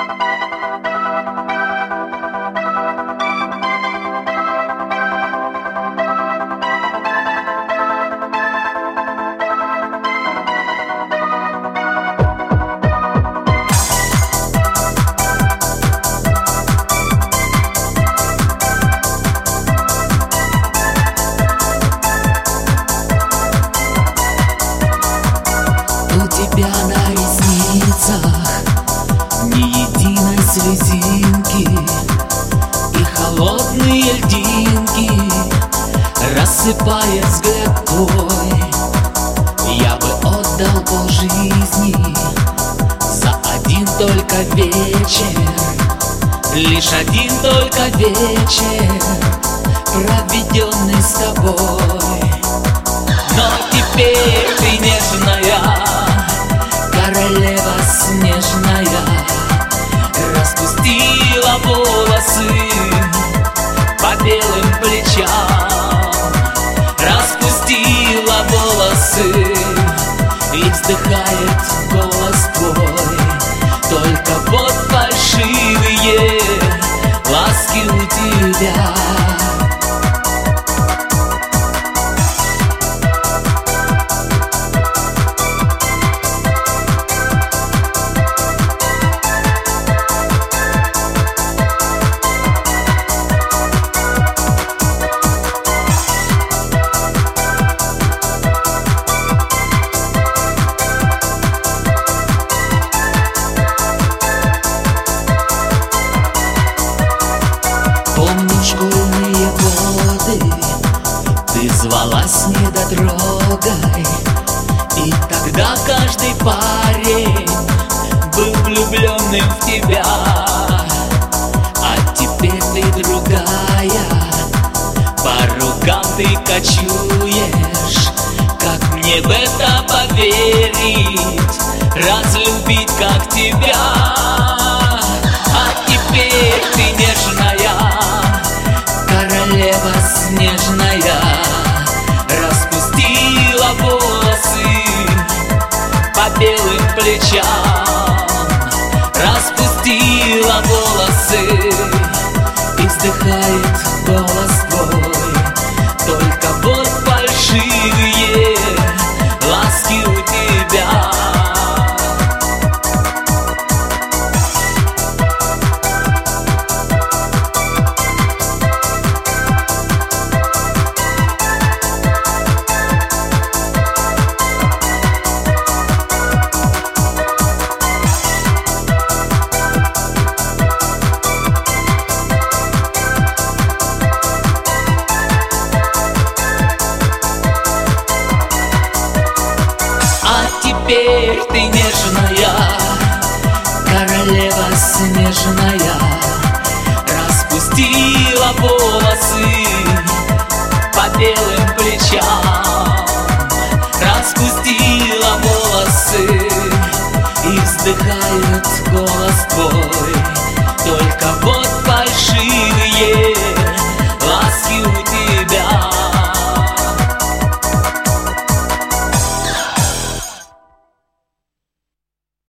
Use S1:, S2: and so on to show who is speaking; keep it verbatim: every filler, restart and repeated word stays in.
S1: На ресницах ни единой слезинки, и холодные льдинки, рассыпая взгляд твой, я бы отдал полжизни за один только вечер, лишь один только вечер, проведенный с тобой. Но теперь ты нежная королева снежная, распустила волосы по белым плечам, распустила волосы, и вздыхает голос твой. Только вот фальшивые ласки у тебя. Помню школьные годы, ты звалась недотрогой, и тогда каждый парень был влюбленным в тебя. А теперь ты другая, по рукам ты кочуешь. Как мне в это поверить, разлюбить как тебя? А теперь ты нежная королева снежная, распустила волосы по белым плечам, распустила волосы, и вздыхает голос твой. Только вот фальшивые ласки у тебя. Теперь ты нежная королева снежная, распустила волосы